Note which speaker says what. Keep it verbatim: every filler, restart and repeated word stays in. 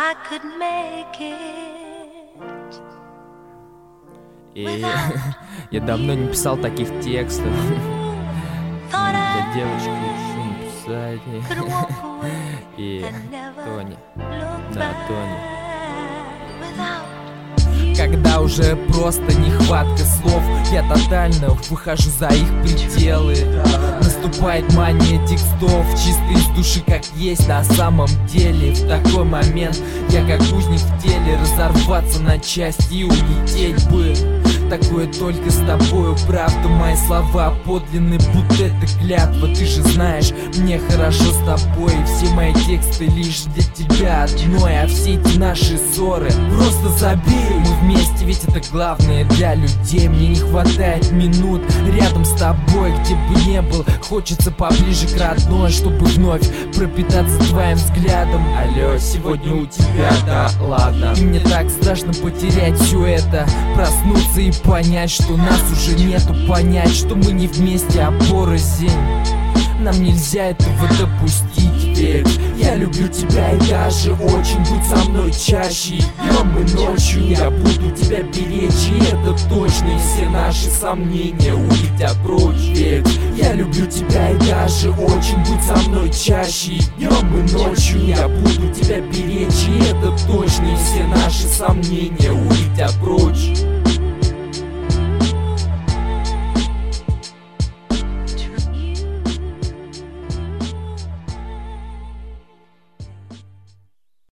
Speaker 1: I could make it.
Speaker 2: И я давно не писал таких текстов. Для девочки решил написать. И Тони. Да, Тони. Когда уже просто нехватка слов, я тотально выхожу за их пределы. Наступает мания текстов, чисто из души, как есть на самом деле. В такой момент я как узник в теле, разорваться на части и улететь бы. Такое только с тобою, правда, мои слова подлинны, будто это клятва. Ты же знаешь, мне хорошо с тобой, все мои тексты лишь для тебя одной. А все эти наши ссоры просто забей. Мы вместе, ведь это главное для людей. Мне не хватает минут рядом с тобой, где бы не был. Хочется поближе к родной, чтобы вновь пропитаться твоим взглядом. Алло, сегодня у тебя, да ладно. И мне так страшно потерять все это, проснуться и понять, что нас уже нету, понять, что мы не вместе, а порознь. Нам нельзя этого допустить, ведь я люблю тебя и даже очень. Будь со мной чаще, днем и ночью я буду тебя беречь, и это точно. И все наши сомнения улетят прочь, ведь я люблю тебя и даже очень. Будь со мной чаще, днем и ночью я буду тебя беречь, и это точно. И все наши сомнения улетят прочь.